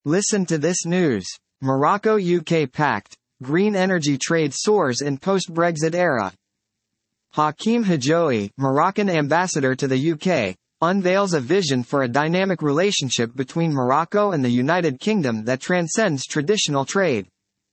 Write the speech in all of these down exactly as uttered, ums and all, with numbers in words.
Listen to this news. Morocco-U K pact, green energy trade soars in post-Brexit era. Hakim Hajoui, Moroccan ambassador to the U K, unveils a vision for a dynamic relationship between Morocco and the United Kingdom that transcends traditional trade.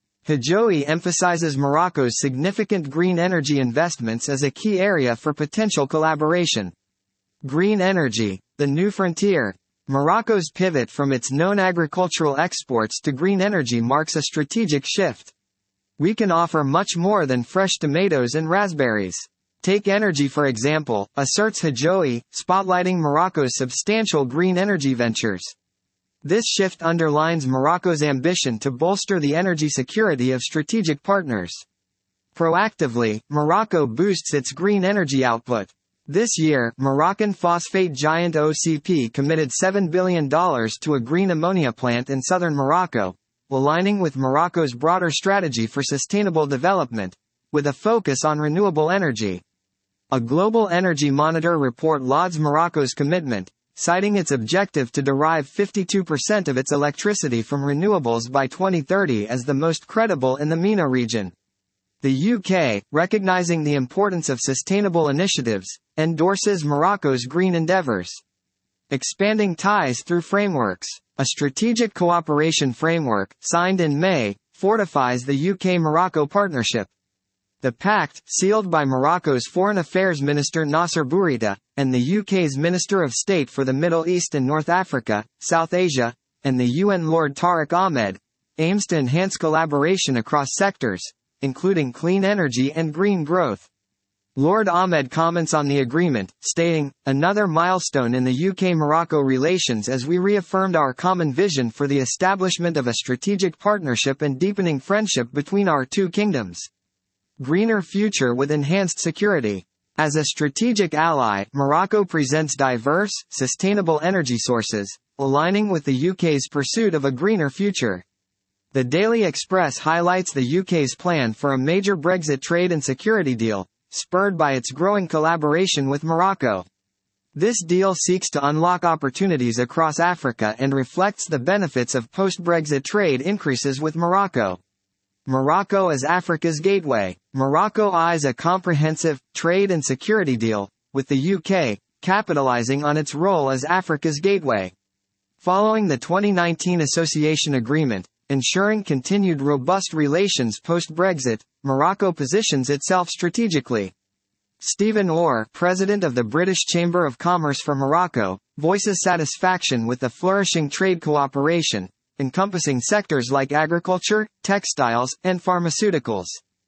Hajoui emphasizes Morocco's significant green energy investments as a key area for potential collaboration. Green energy, the new frontier. Morocco's pivot from its known agricultural exports to green energy marks a strategic shift. We can offer much more than fresh tomatoes and raspberries. Take energy for example, asserts Hajoui, spotlighting Morocco's substantial green energy ventures. This shift underlines Morocco's ambition to bolster the energy security of strategic partners. Proactively, Morocco boosts its green energy output. This year, Moroccan phosphate giant O C P committed seven billion dollars to a green ammonia plant in southern Morocco, aligning with Morocco's broader strategy for sustainable development, with a focus on renewable energy. A Global Energy Monitor report lauds Morocco's commitment, citing its objective to derive fifty-two percent of its electricity from renewables by twenty thirty as the most credible in the MENA region. The U K, recognizing the importance of sustainable initiatives, endorses Morocco's green endeavours. Expanding ties through frameworks. A strategic cooperation framework, signed in May, fortifies the U K-Morocco partnership. The pact, sealed by Morocco's Foreign Affairs Minister Nasser Bourita, and the U K's Minister of State for the Middle East and North Africa, South Asia, and the U N Lord Tariq Ahmed, aims to enhance collaboration across sectors, including clean energy and green growth. Lord Ahmed comments on the agreement, stating, "Another milestone in the U K-Morocco relations as we reaffirmed our common vision for the establishment of a strategic partnership and deepening friendship between our two kingdoms. Greener future with enhanced security." As a strategic ally, Morocco presents diverse, sustainable energy sources, aligning with the U K's pursuit of a greener future. The Daily Express highlights the U K's plan for a major Brexit trade and security deal, spurred by its growing collaboration with Morocco. This deal seeks to unlock opportunities across Africa and reflects the benefits of post-Brexit trade increases with Morocco. Morocco as Africa's gateway. Morocco eyes a comprehensive, trade and security deal, with the U K, capitalizing on its role as Africa's gateway. Following the twenty nineteen association agreement, ensuring continued robust relations post-Brexit, Morocco positions itself strategically. Stephen Orr, president of the British Chamber of Commerce for Morocco, voices satisfaction with the flourishing trade cooperation, encompassing sectors like agriculture, textiles, and pharmaceuticals.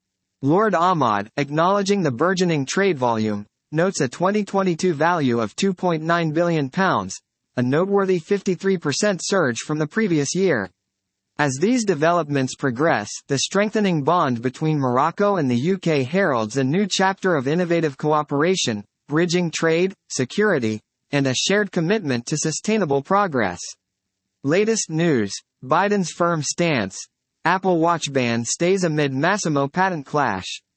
Lord Ahmad, acknowledging the burgeoning trade volume, notes a twenty twenty-two value of two point nine billion pounds, a noteworthy fifty-three percent surge from the previous year. As these developments progress, the strengthening bond between Morocco and the U K heralds a new chapter of innovative cooperation, bridging trade, security, and a shared commitment to sustainable progress. Latest news: Biden's firm stance. Apple Watch ban stays amid Massimo patent clash.